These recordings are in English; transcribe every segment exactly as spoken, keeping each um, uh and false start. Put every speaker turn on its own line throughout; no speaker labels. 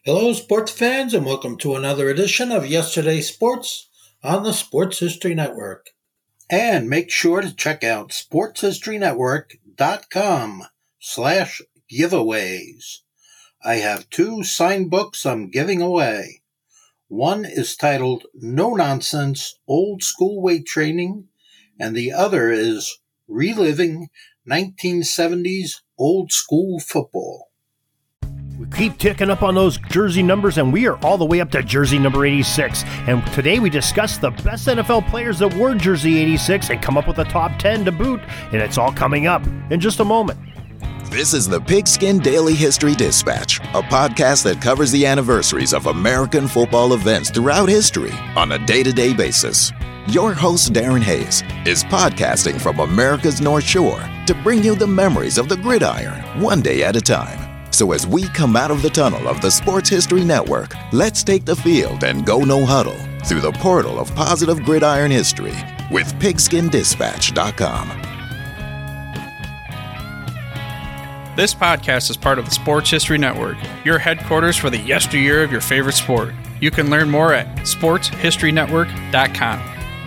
Hello, sports fans, and welcome to another edition of Yesterday's Sports on the Sports History Network. And make sure to check out sportshistorynetwork.com slash giveaways. I have two signed books I'm giving away. One is titled No Nonsense Old School Weight Training, and the other is Reliving nineteen seventies Old School Football.
We keep ticking up on those jersey numbers, and we are all the way up to jersey number eighty-six. And today we discuss the best N F L players that wore jersey eighty-six and come up with a top ten to boot. And it's all coming up in just a moment.
This is the Pigskin Daily History Dispatch, a podcast that covers the anniversaries of American football events throughout history on a day-to-day basis. Your host, Darren Hayes, is podcasting from America's North Shore to bring you the memories of the gridiron one day at a time. So as we come out of the tunnel of the Sports History Network, let's take the field and go no huddle through the portal of positive gridiron history with pigskin dispatch dot com.
This podcast is part of the Sports History Network, your headquarters for the yesteryear of your favorite sport. You can learn more at sports history network dot com.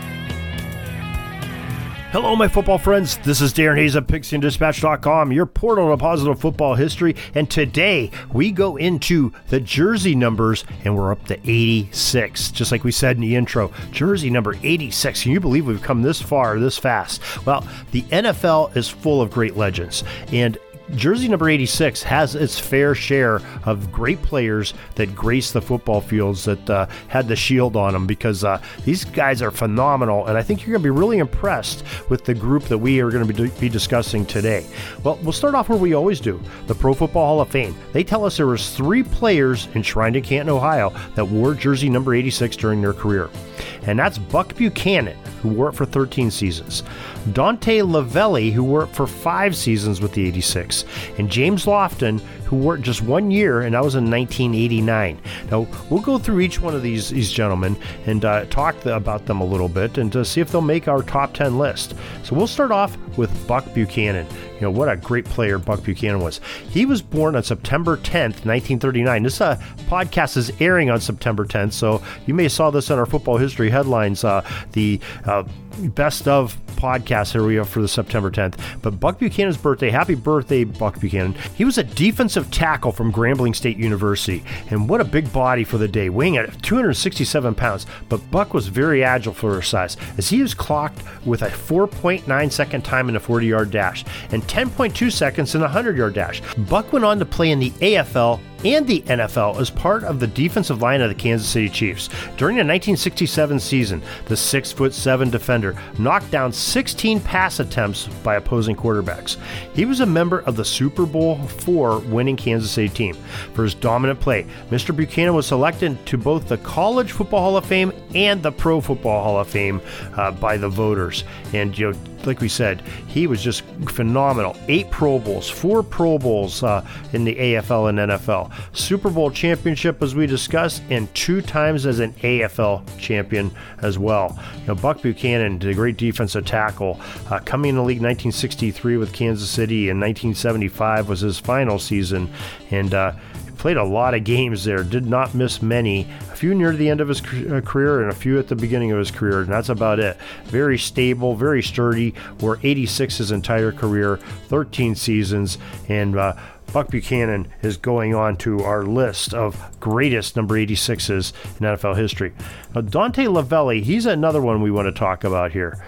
Hello, my football friends. This is Darren Hayes of pigskin dispatch dot com, your portal to positive football history. And today we go into the jersey numbers, and we're up to eighty-six. Just like we said in the intro, jersey number eighty-six. Can you believe we've come this far, this fast? Well, the N F L is full of great legends, and jersey number eighty-six has its fair share of great players that grace the football fields that uh, had the shield on them, because uh, these guys are phenomenal, and I think you're going to be really impressed with the group that we are going to be, be discussing today. Well, we'll start off where we always do, the Pro Football Hall of Fame. They tell us there was three players enshrined in Canton, Ohio, that wore jersey number eighty-six during their career, and that's Buck Buchanan, who wore it for thirteen seasons, Dante Lavelli, who wore it for five seasons with the eighty-six, and James Lofton, who wore it just one year, and that was in nineteen eighty-nine. Now, we'll go through each one of these, these gentlemen and uh, talk the, about them a little bit and to see if they'll make our top ten list. So we'll start off with Buck Buchanan. You know, what a great player Buck Buchanan was. He was born on September tenth, nineteen thirty-nine. This uh, podcast is airing on September tenth, so you may have saw this in our football history headlines, uh, the uh, best of podcast here we have for the September tenth. But Buck Buchanan's birthday, happy birthday, Buck Buchanan. He was a defensive tackle from Grambling State University, and what a big body for the day, weighing at two hundred sixty-seven pounds. But Buck was very agile for his size, as he was clocked with a four point nine second time in a forty-yard dash and ten point two seconds in a hundred-yard dash. Buck went on to play in the A F L and the N F L as part of the defensive line of the Kansas City Chiefs. During the nineteen sixty-seven season, the six foot seven defender knocked down sixteen pass attempts by opposing quarterbacks. He was a member of the Super Bowl four winning Kansas City team. For his dominant play, Mister Buchanan was selected to both the College Football Hall of Fame and the Pro Football Hall of Fame uh, by the voters. And, you know, like we said, he was just phenomenal. Eight Pro Bowls, four Pro Bowls uh, in the A F L and N F L. Super Bowl championship, as we discussed, and two times as an A F L champion as well. You know, Buck Buchanan, the great defensive tackle, uh, coming in the league nineteen sixty-three with Kansas City, and nineteen seventy-five was his final season, and uh, played a lot of games there, did not miss many, a few near the end of his career and a few at the beginning of his career, and that's about it. Very stable, very sturdy, wore eighty-six his entire career, thirteen seasons, and uh, Buck Buchanan is going on to our list of greatest number eighty-sixes in N F L history. Now, Dante Lavelli, he's another one we want to talk about here.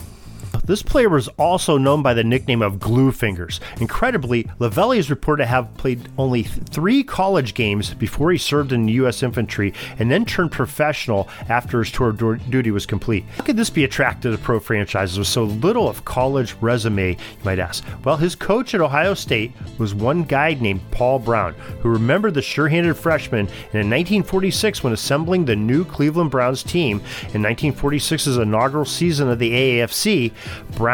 This player was also known by the nickname of Glue Fingers. Incredibly, Lavelli is reported to have played only three college games before he served in the U S infantry and then turned professional after his tour of duty was complete. How could this be attractive to pro franchises with so little of college resume, you might ask? Well, his coach at Ohio State was one guy named Paul Brown, who remembered the sure-handed freshman, and in nineteen forty-six, when assembling the new Cleveland Browns team in nineteen forty-six's inaugural season of the A A F C, Brown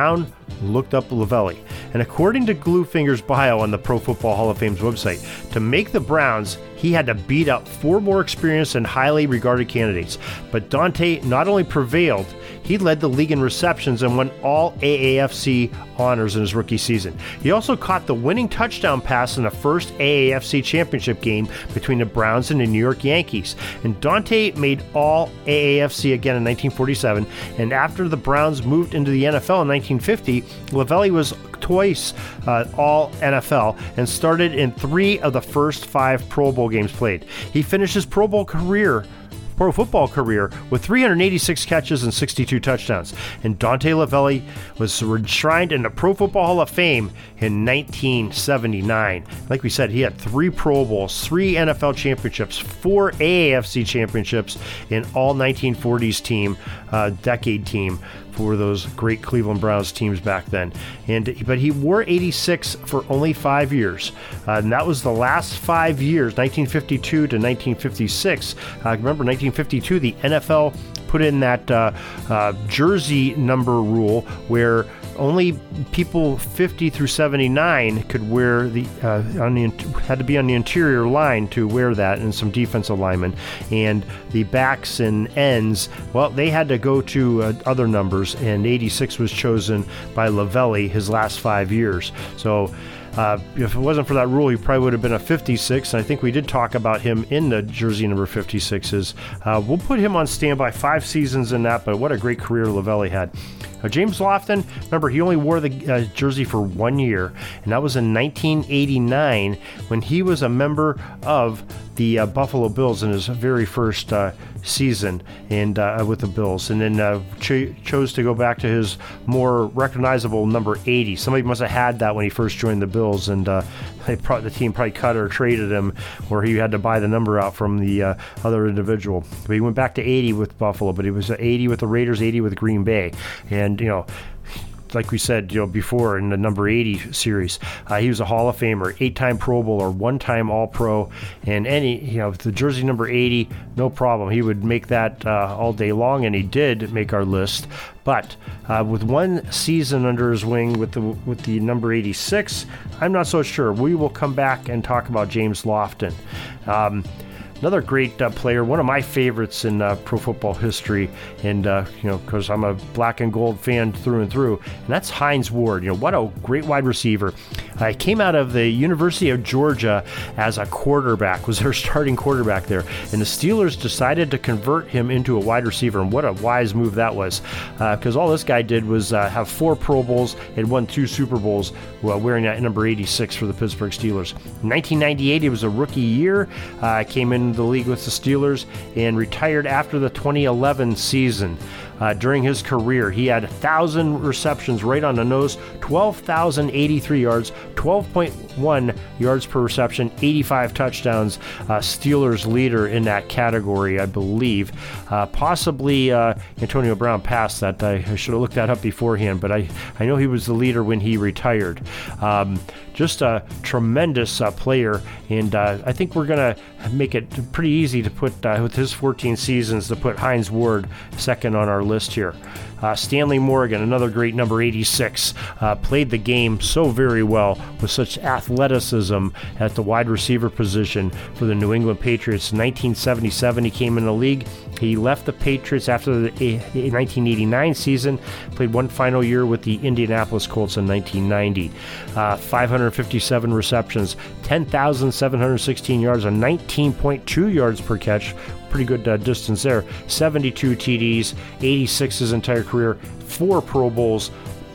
looked up Lavelli. And according to Gluefinger's bio on the Pro Football Hall of Fame's website, to make the Browns, he had to beat out four more experienced and highly regarded candidates. But Dante not only prevailed, he led the league in receptions and won all A A F C honors in his rookie season. He also caught the winning touchdown pass in the first A A F C championship game between the Browns and the New York Yankees. And Dante made all A A F C again in nineteen forty-seven, and after the Browns moved into the N F L in nineteen fifty, Lavelli was twice uh, all N F L and started in three of the first five Pro Bowl games played. He finished his Pro Bowl career Pro football career with three hundred eighty-six catches and sixty-two touchdowns. And Dante Lavelli was enshrined in the Pro Football Hall of Fame in nineteen seventy-nine. Like we said, he had three Pro Bowls, three N F L championships, four A A F C championships in all nineteen forties team, uh, decade team for those great Cleveland Browns teams back then. And but he wore eighty-six for only five years. Uh, and that was the last five years, nineteen fifty-two to nineteen fifty-six. Uh, remember, nineteen fifty-two, the N F L put in that uh, uh, jersey number rule where only people fifty through seventy-nine could wear the, uh, on the had to be on the interior line to wear that, and some defensive linemen. And the backs and ends, well, they had to go to uh, other numbers, and eighty-six was chosen by Lavelli his last five years. So Uh, if it wasn't for that rule, he probably would have been a fifty-six, and I think we did talk about him in the jersey number fifty-sixes. Uh, we'll put him on standby, five seasons in that, but what a great career Lavelli had. Uh, James Lofton, remember, he only wore the uh, jersey for one year, and that was in nineteen eighty-nine when he was a member of the uh, Buffalo Bills in his very first uh, season and uh, with the Bills, and then uh, ch- chose to go back to his more recognizable number eighty. Somebody must have had that when he first joined the Bills, and uh, they pro- the team probably cut or traded him, or he had to buy the number out from the uh, other individual. But he went back to eighty with Buffalo, but he was eighty with the Raiders, eighty with Green Bay. And, you know, like we said, you know, before in the number eighty series, uh, he was a Hall of Famer, eight-time Pro Bowler, one-time All-Pro, and any, you know, the jersey number eighty, no problem. He would make that uh, all day long, and he did make our list. But uh, with one season under his wing with the with the number eighty-six, I'm not so sure. We will come back and talk about James Lofton. Um, Another great uh, player, one of my favorites in uh, pro football history, and uh, you know, because I'm a black and gold fan through and through, and that's Hines Ward. You know, what a great wide receiver. Uh, he came out of the University of Georgia as a quarterback, was their starting quarterback there, and the Steelers decided to convert him into a wide receiver, and what a wise move that was, because uh, all this guy did was uh, have four Pro Bowls and won two Super Bowls while wearing that number eighty-six for the Pittsburgh Steelers. In nineteen ninety-eight, it was a rookie year, uh, came in the league with the Steelers and retired after the twenty eleven season. Uh, during his career, he had one thousand receptions right on the nose, twelve thousand eighty-three yards, twelve point one yards per reception, eighty-five touchdowns. Uh, Steelers leader in that category, I believe. Uh, possibly uh, Antonio Brown passed that. I, I should have looked that up beforehand, but I, I know he was the leader when he retired. Um, just a tremendous uh, player, and uh, I think we're going to make it pretty easy to put, uh, with his fourteen seasons, to put Hines Ward second on our list here. Uh, Stanley Morgan, another great number eighty-six, uh, played the game so very well with such athleticism at the wide receiver position for the New England Patriots. In nineteen seventy-seven, he came in the league. He left the Patriots after the nineteen eighty-nine season, played one final year with the Indianapolis Colts in nineteen ninety. Uh, five hundred fifty-seven receptions, ten thousand seven hundred sixteen yards, and nineteen point two yards per catch. Pretty good uh, distance there. seventy-two T Ds, eighty-six his entire career, four Pro Bowls.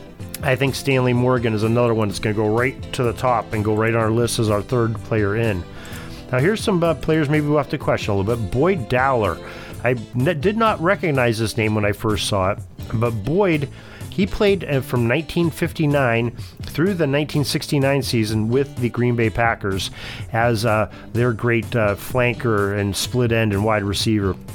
I think Stanley Morgan is another one that's going to go right to the top and go right on our list as our third player in. Now here's some uh, players maybe we'll have to question a little bit. Boyd Dowler. I n- did not recognize this name when I first saw it, but Boyd, he played uh, from nineteen fifty-nine through the nineteen sixty-nine season with the Green Bay Packers as uh, their great uh, flanker and split end and wide receiver.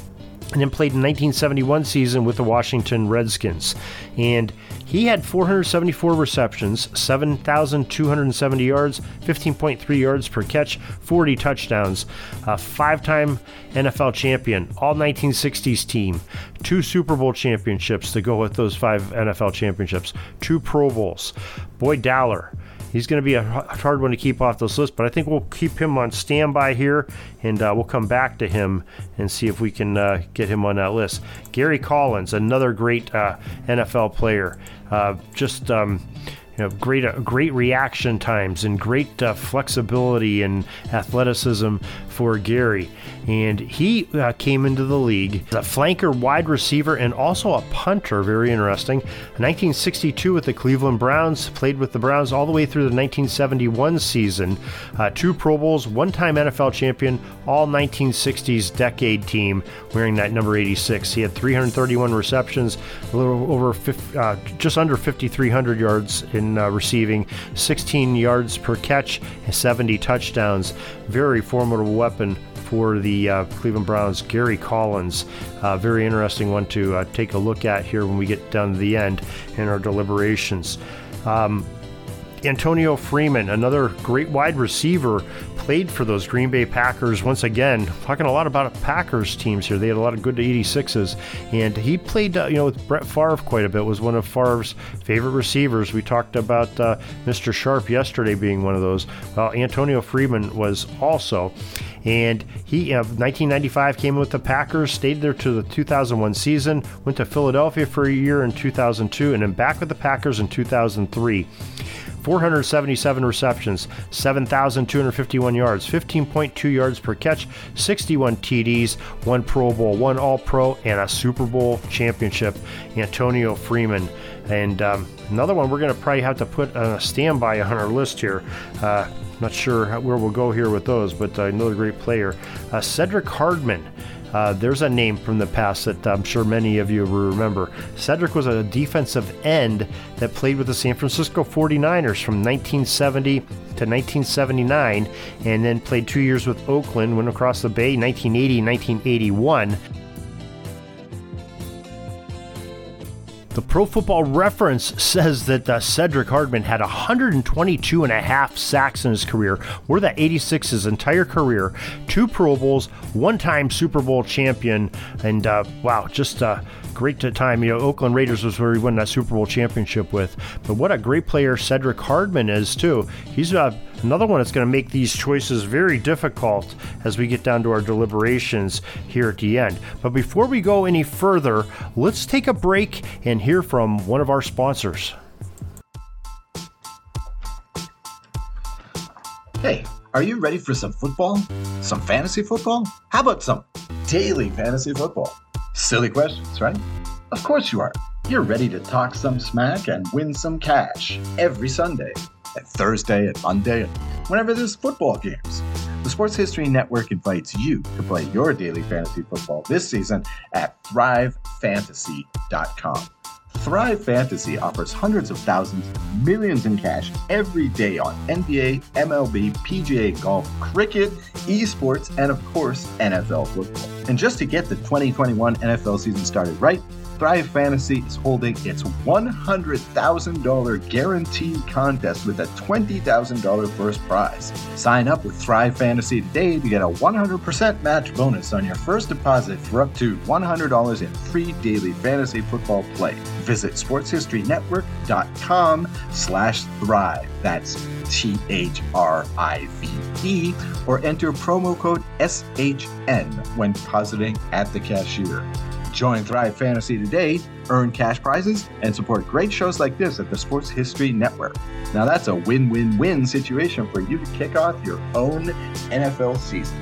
and then played in nineteen seventy-one season with the Washington Redskins. And he had four hundred seventy-four receptions, seven thousand two hundred seventy yards, fifteen point three yards per catch, forty touchdowns, a five-time N F L champion, all nineteen sixties team, two Super Bowl championships to go with those five N F L championships, two Pro Bowls. Boyd Dowler, he's going to be a hard one to keep off this list, but I think we'll keep him on standby here, and uh, we'll come back to him and see if we can uh, get him on that list. Gary Collins, another great uh, N F L player. Uh, just um, you know, great, uh, great reaction times and great uh, flexibility and athleticism for Gary. And he uh, came into the league as a flanker, wide receiver, and also a punter. Very interesting. nineteen sixty-two with the Cleveland Browns, played with the Browns all the way through the nineteen seventy-one season. Uh, two Pro Bowls, one-time N F L champion, all nineteen sixties decade team wearing that number eighty-six. He had three hundred thirty-one receptions, a little over fifty, uh, just under fifty-three hundred yards in uh, receiving, sixteen yards per catch, and seventy touchdowns. Very formidable weapon for the uh, Cleveland Browns. Gary Collins, uh, very interesting one to uh, take a look at here when we get down to the end in our deliberations. Um, Antonio Freeman, another great wide receiver, played for those Green Bay Packers. Once again, talking a lot about Packers teams here. They had a lot of good eighty-sixes, and he played, uh, you know, with Brett Favre quite a bit. Was one of Favre's favorite receivers. We talked about uh, Mister Sharp yesterday being one of those. Well, Antonio Freeman was also, and he, uh, nineteen ninety-five, came with the Packers, stayed there to the two thousand one season, went to Philadelphia for a year in two thousand two, and then back with the Packers in two thousand three. four hundred seventy-seven receptions, seven thousand two hundred fifty-one yards, fifteen point two yards per catch, sixty-one T Ds, one Pro Bowl, one All-Pro, and a Super Bowl championship. Antonio Freeman. And um, another one we're going to probably have to put on a standby on our list here. Uh, not sure how, where we'll go here with those, but uh, another great player. Uh, Cedric Hardman. Uh, there's a name from the past that I'm sure many of you will remember. Cedric was a defensive end that played with the San Francisco forty-niners from nineteen seventy to nineteen seventy-nine, and then played two years with Oakland, went across the bay, nineteen eighty and nineteen eighty-one. The Pro Football Reference says that uh, Cedric Hardman had one hundred twenty-two and a half sacks in his career. Wore that eighty-six his entire career. Two Pro Bowls, one-time Super Bowl champion, and uh, wow, just a great time. You know, Oakland Raiders was where he won that Super Bowl championship with. But what a great player Cedric Hardman is too. He's uh, another one that's going to make these choices very difficult as we get down to our deliberations here at the end. But before we go any further, let's take a break and hear from one of our sponsors.
Hey, are you ready for some football? Some fantasy football? How about some daily fantasy football? Silly questions, right? Of course you are. You're ready to talk some smack and win some cash every Sunday, and Thursday and Monday, and whenever there's football games. The Sports History Network invites you to play your daily fantasy football this season at thrive fantasy dot com. Thrive Fantasy offers hundreds of thousands, millions in cash every day on N B A, M L B, P G A golf, cricket, esports, and of course, N F L football. And just to get the twenty twenty-one N F L season started right, Thrive Fantasy is holding its one hundred thousand dollars guaranteed contest with a twenty thousand dollars first prize. Sign up with Thrive Fantasy today to get a one hundred percent match bonus on your first deposit for up to one hundred dollars in free daily fantasy football play. Visit sportshistorynetwork.com slash thrive. That's T H R I V E, or enter promo code S H N when depositing at the cashier. Join Thrive Fantasy today, earn cash prizes, and support great shows like this at the Sports History Network. Now that's a win-win-win situation for you to kick off your own N F L season.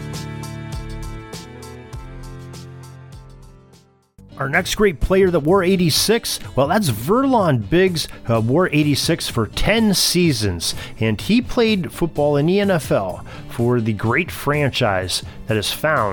Our next great player that wore eighty-six, well, that's Verlon Biggs, who wore eighty-six for ten seasons, and he played football in the N F L for the great franchise that is found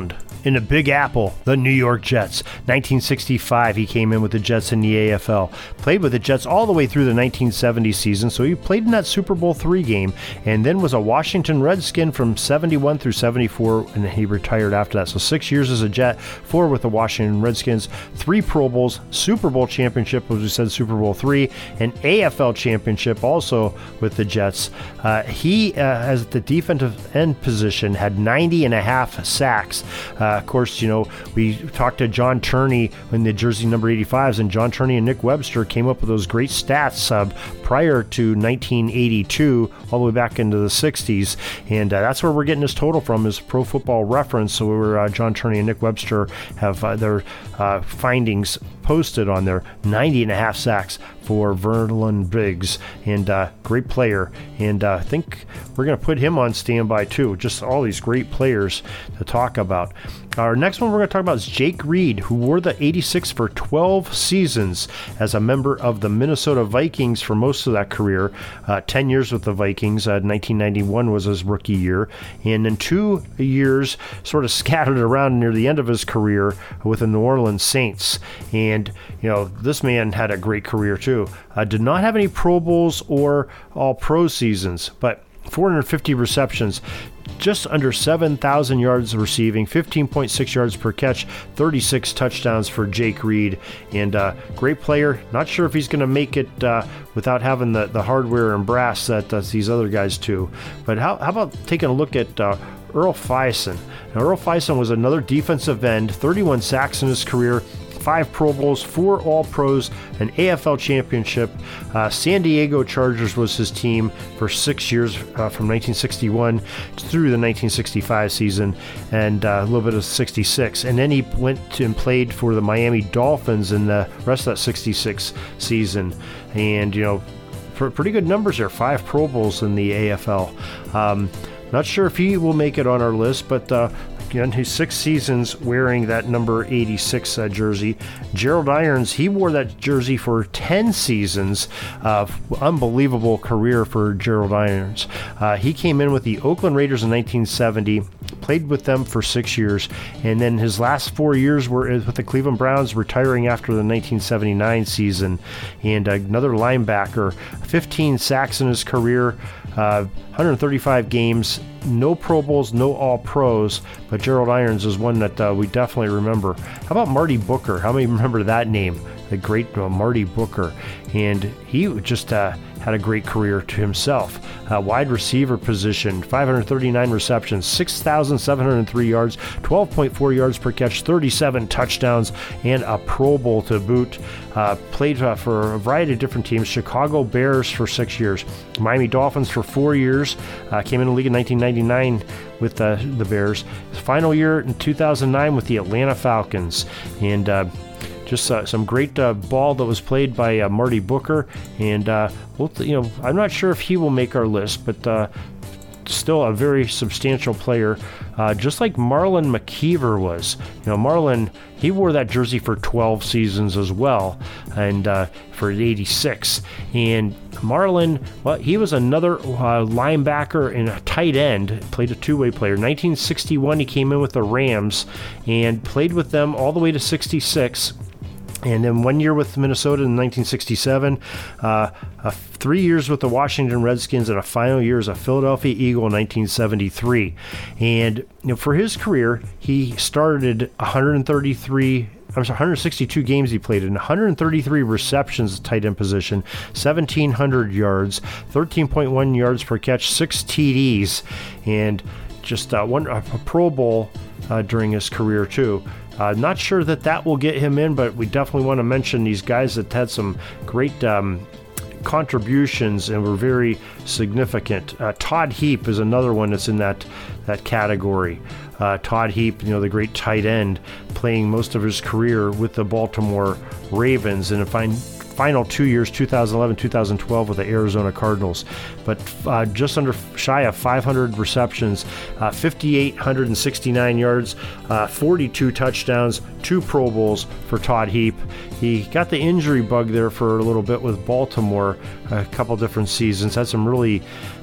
In the Big Apple, the New York Jets. nineteen sixty-five, he came in with the Jets in the A F L. Played with the Jets all the way through the nineteen seventy season, so he played in that Super Bowl three game, and then was a Washington Redskin from seventy-one through seventy-four, and he retired after that. So six years as a Jet, four with the Washington Redskins, three Pro Bowls, Super Bowl championship, as we said, Super Bowl three, and A F L championship also with the Jets. Uh, he, uh, as the defensive end position, had ninety and a half sacks. Uh, of course, you know, we talked to John Turney in the jersey number eighty-fives, and John Turney and Nick Webster came up with those great stats uh, prior to nineteen eighty-two, all the way back into the sixties, and uh, that's where we're getting this total from, is Pro Football Reference. So where uh, John Turney and Nick Webster have uh, their uh, findings posted on their ninety and a half sacks for Verlon Briggs, and uh, great player, and uh, I think we're going to put him on standby too. Just all these great players to talk about. Our next one we're going to talk about is Jake Reed, who wore the eighty-six for twelve seasons as a member of the Minnesota Vikings for most of that career. Uh, ten years with the Vikings. Uh, nineteen ninety-one was his rookie year, and in two years sort of scattered around near the end of his career with the New Orleans Saints. And, you know, this man had a great career too. Uh, did not have any Pro Bowls or All-Pro seasons, but four hundred fifty receptions, just under seven thousand yards receiving, fifteen point six yards per catch, thirty-six touchdowns for Jake Reed, and uh, great player. Not sure if he's going to make it uh, without having the, the hardware and brass that uh, these other guys do. But how, how about taking a look at uh, Earl Fison? Now, Earl Fison was another defensive end, thirty-one sacks in his career, five Pro Bowls, four All-Pros, an A F L championship. Uh, San Diego Chargers was his team for six years, uh, from nineteen sixty-one through the nineteen sixty-five season, and uh, a little bit of sixty-six. And then he went to and played for the Miami Dolphins in the rest of that sixty-six season. And, you know, for pretty good numbers there, five Pro Bowls in the A F L. Um, not sure if he will make it on our list, but uh, again, his six seasons wearing that number eighty-six uh, jersey. Gerald Irons, he wore that jersey for ten seasons. Uh, unbelievable career for Gerald Irons. Uh, he came in with the Oakland Raiders in nineteen seventy, played with them for six years, and then his last four years were with the Cleveland Browns, retiring after the nineteen seventy-nine season. And another linebacker, fifteen sacks in his career, uh, one hundred thirty-five games, no Pro Bowls, no All-Pros, but Gerald Irons is one that uh, we definitely remember. How about Marty Booker? How many remember that name? The great uh, Marty Booker. And he just uh, had a great career to himself. Uh, wide receiver position, five hundred thirty-nine receptions, six thousand seven hundred three yards, twelve point four yards per catch, thirty-seven touchdowns, and a Pro Bowl to boot. Uh, played uh, for a variety of different teams. Chicago Bears for six years, Miami Dolphins for four years, uh, came in the league in nineteen ninety-nine with uh, the Bears. His final year in two thousand nine with the Atlanta Falcons. And uh, Just uh, some great uh, ball that was played by uh, Marty Booker, and uh, we'll, you know, I'm not sure if he will make our list, but uh, still a very substantial player, uh, just like Marlon McKeever was. You know, Marlon, he wore that jersey for twelve seasons as well, and uh, for eighty-six. And Marlon, well, he was another uh, linebacker and a tight end, played a two-way player. nineteen sixty-one, he came in with the Rams and played with them all the way to sixty-six. And then one year with Minnesota in nineteen sixty-seven, uh, uh, three years with the Washington Redskins, and a final year as a Philadelphia Eagle in nineteen seventy-three. And you know, for his career, he started one hundred thirty-three. I'm sorry, one hundred sixty-two games he played in, one hundred thirty-three receptions, tight end position, seventeen hundred yards, thirteen point one yards per catch, six T Ds, and just uh, one a Pro Bowl uh, during his career too. Uh, not sure that that will get him in, but we definitely want to mention these guys that had some great um, contributions and were very significant. Uh, Todd Heap is another one that's in that that category. Uh, Todd Heap, you know, the great tight end, playing most of his career with the Baltimore Ravens, and a fine final two years, two thousand eleven, two thousand twelve, with the Arizona Cardinals. But uh, just under shy of five hundred receptions, uh, five thousand eight hundred sixty-nine yards, uh, forty-two touchdowns, two Pro Bowls for Todd Heap. He got the injury bug there for a little bit with Baltimore, a couple different seasons, had some really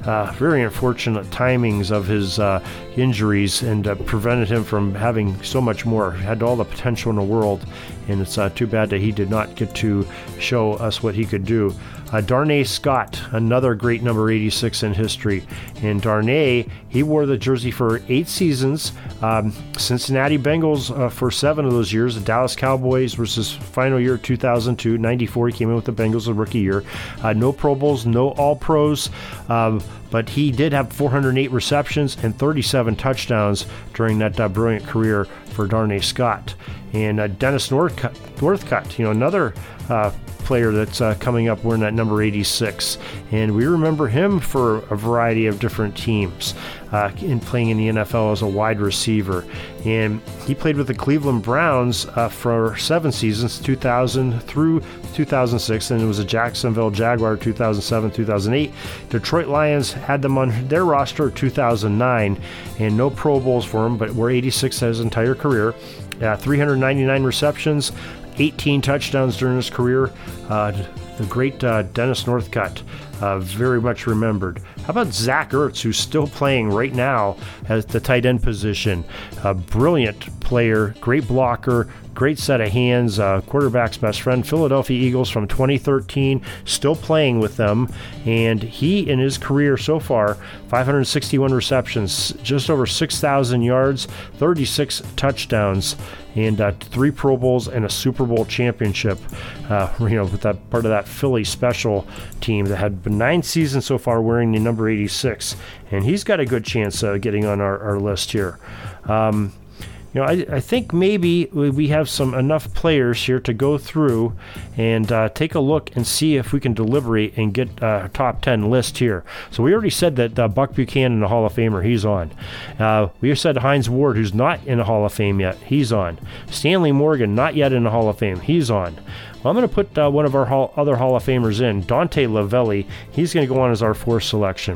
uh, very unfortunate timings of his uh, injuries and uh, prevented him from having so much more. He had all the potential in the world, and it's uh, too bad that he did not get to show us what he could do. Uh, Darnay Scott, another great number eighty-six in history. And Darnay, he wore the jersey for eight seasons. Um, Cincinnati Bengals uh, for seven of those years. The Dallas Cowboys was his final year, two thousand two. ninety-four, he came in with the Bengals a rookie year. Uh, no Pro Bowls, no All-Pros. Um, but he did have four hundred eight receptions and thirty-seven touchdowns during that uh, brilliant career for Darnay Scott. And uh, Dennis Northcutt, Northcutt, you know, another uh, player that's uh, coming up wearing that number eighty-six. And we remember him for a variety of different teams uh, in playing in the N F L as a wide receiver. And he played with the Cleveland Browns uh, for seven seasons, two thousand through two thousand six, and it was a Jacksonville Jaguar two thousand seven, two thousand eight. Detroit Lions had them on their roster two thousand nine, and no Pro Bowls for him, but were eighty-six his entire career. Uh, three hundred ninety-nine receptions, eighteen touchdowns during his career. Uh, the great uh, Dennis Northcutt, uh, very much remembered. How about Zach Ertz, who's still playing right now at the tight end position? A brilliant player, great blocker, great set of hands, uh, quarterback's best friend. Philadelphia Eagles from twenty thirteen, still playing with them. And he, in his career so far, five hundred sixty-one receptions, just over six thousand yards, thirty-six touchdowns, and uh, three Pro Bowls and a Super Bowl championship, uh, you know, with that part of that Philly special team that had been nine seasons so far wearing the number eighty-six. And he's got a good chance of getting on our, our list here. Um, You know, I, I think maybe we have some enough players here to go through and uh, take a look and see if we can deliberate and get a top ten list here. So we already said that uh, Buck Buchanan, the Hall of Famer, he's on. Uh, we said Hines Ward, who's not in the Hall of Fame yet, he's on. Stanley Morgan, not yet in the Hall of Fame, he's on. Well, I'm going to put uh, one of our hall, other Hall of Famers in, Dante Lavelli. He's going to go on as our fourth selection.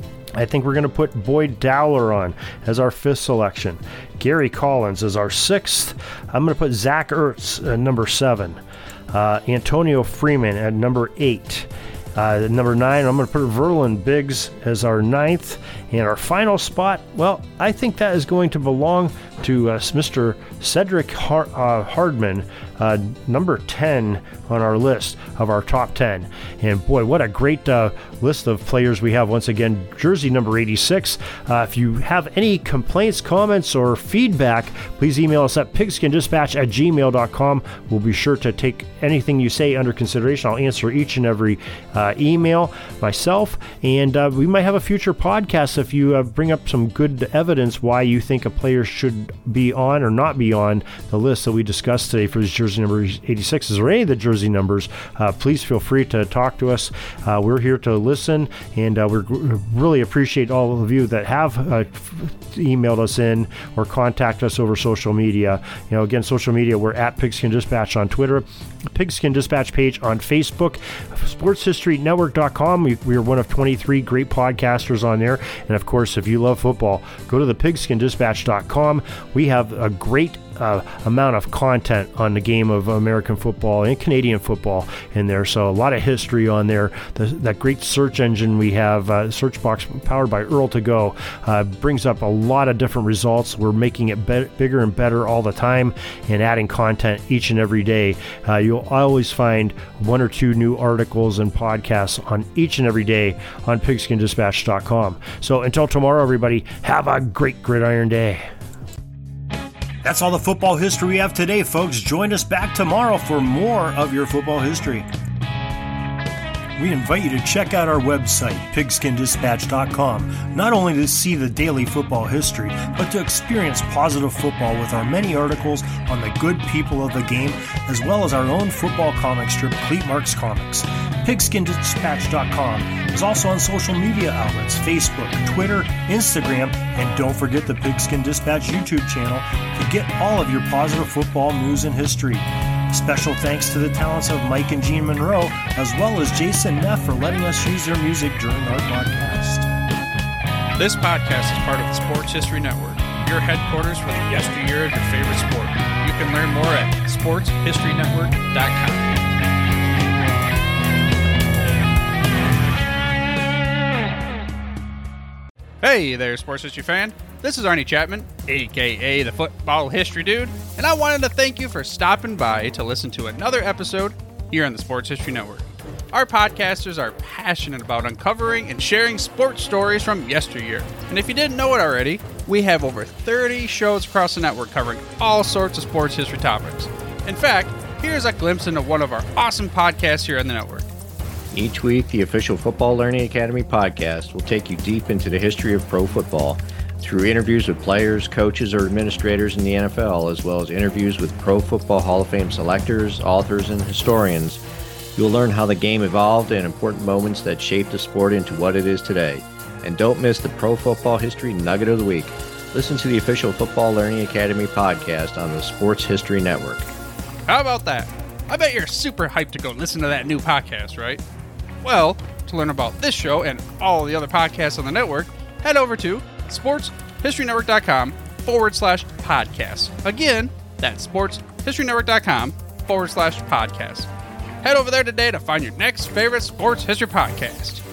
I think we're going to put Boyd Dowler on as our fifth selection. Gary Collins as our sixth. I'm going to put Zach Ertz at number seven. Uh, Antonio Freeman at number eight. Uh, at number nine, I'm going to put Verlin Biggs as our ninth. And our final spot, well, I think that is going to belong to uh, Mister Cedric Har- uh, Hardman, uh, number ten on our list of our top ten. And boy, what a great uh, list of players we have. Once again, jersey number eighty-six. Uh, if you have any complaints, comments, or feedback, please email us at pigskindispatch at gmail dot com. We'll be sure to take anything you say under consideration. I'll answer each and every uh, email myself. And uh, we might have a future podcast if you uh, bring up some good evidence why you think a player should be on or not be on the list that we discussed today for this jersey number eighty-six or any of the jersey numbers. Uh, please feel free to talk to us. Uh, we're here to listen, and uh, we really appreciate all of you that have uh, emailed us in or contact us over social media. You know, again, social media, we're at Pigskin Dispatch on Twitter, Pigskin Dispatch page on Facebook, sports history network dot com. We, we are one of twenty-three great podcasters on there. And of course, if you love football, go to the pigskin dispatch dot com. We have a great uh, amount of content on the game of American football and Canadian football in there. So a lot of history on there. The, that great search engine we have, uh, search box powered by Earl to Go, uh, brings up a lot of different results. We're making it be- bigger and better all the time and adding content each and every day. Uh, you'll always find one or two new articles and podcasts on each and every day on pigskin dispatch dot com. So until tomorrow, everybody, have a great gridiron day. That's all the football history we have today, folks. Join us back tomorrow for more of your football history. We invite you to check out our website, pigskin dispatch dot com, not only to see the daily football history, but to experience positive football with our many articles on the good people of the game, as well as our own football comic strip, Cleat Marks Comics. pigskin dispatch dot com is also on social media outlets, Facebook, Twitter, Instagram, and don't forget the Pigskin Dispatch YouTube channel to get all of your positive football news and history. Special thanks to the talents of Mike and Gene Monroe, as well as Jason Neff for letting us use their music during our podcast.
This podcast is part of the Sports History Network, your headquarters for the yesteryear of your favorite sport. You can learn more at sports history network dot com. Hey there, sports history fan. This is Arnie Chapman, aka the Football History Dude, and I wanted to thank you for stopping by to listen to another episode here on the Sports History Network. Our podcasters are passionate about uncovering and sharing sports stories from yesteryear. And if you didn't know it already, we have over thirty shows across the network covering all sorts of sports history topics. In fact, here's a glimpse into one of our awesome podcasts here on the network.
Each week, the official Football Learning Academy podcast will take you deep into the history of pro football through interviews with players, coaches, or administrators in the N F L, as well as interviews with Pro Football Hall of Fame selectors, authors, and historians. You'll learn how the game evolved and important moments that shaped the sport into what it is today. And don't miss the Pro Football History Nugget of the Week. Listen to the official Football Learning Academy podcast on the Sports History Network.
How about that? I bet you're super hyped to go listen to that new podcast, right? Well, to learn about this show and all the other podcasts on the network, head over to sportshistorynetwork.com forward slash podcast. Again, that's sportshistorynetwork.com forward slash podcast. Head over there today to find your next favorite sports history podcast.